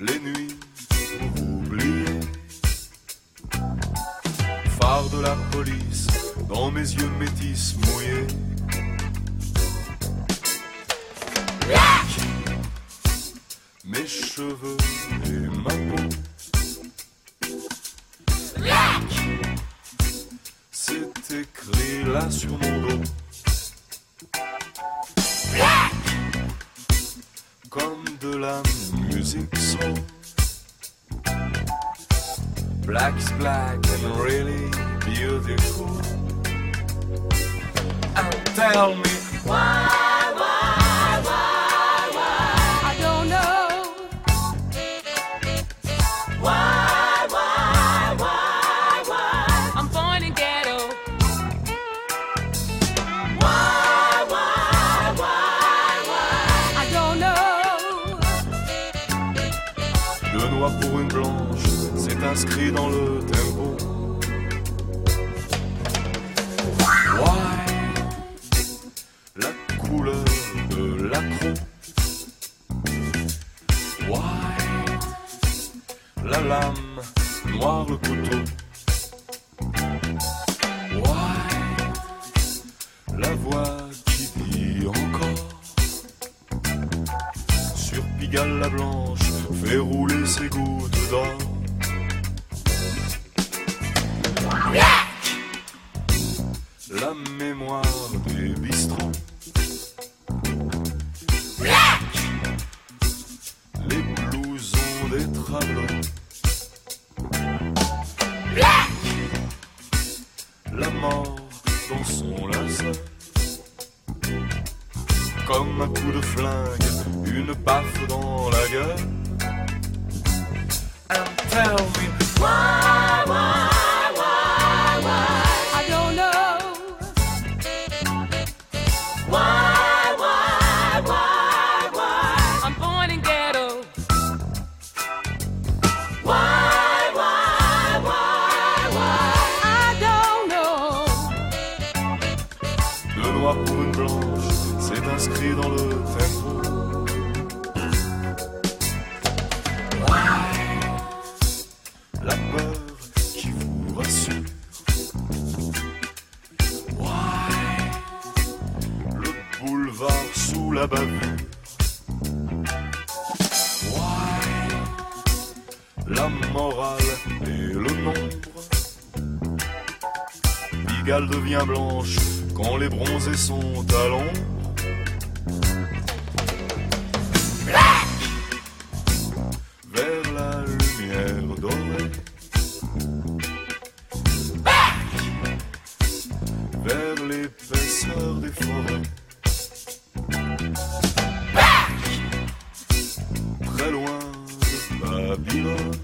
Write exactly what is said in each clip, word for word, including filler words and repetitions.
les nuits pour oublier. Phare de la police dans mes yeux métis mouillés. Mes cheveux et ma peau. C'est écrit là sur mon dos. Comme de la musique soul. Black is black and really beautiful. And tell me why. Pour une blanche, c'est inscrit dans le tempo. Why, la couleur de l'accro. Why, la lame, noir le couteau. Why, la voix qui dit encore. Sur Pigalle la blanche fait rouler ses gouttes d'or. La mémoire des bistrots. Les blousons des travelers. La mort dans son laser. Comme un coup de flingue, une baffe dans la gueule. And tell me why, why, why, why? I don't know. Why, why, why, why? I'm born in ghetto. Why, why, why, why? I don't know. Le noir pour une blanche, c'est inscrit dans le tempo. La peur qui vous rassure. Why, le boulevard sous la bavure. Why, la morale et le nombre. Pigalle devient blanche quand les bronzés sont à l'ombre. Vers la lumière dorée. Vers l'épaisseur des forêts. Très loin de Babylone.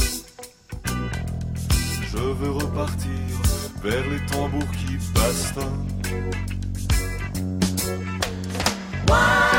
Je veux repartir vers les tambours qui bastonnent. Wow.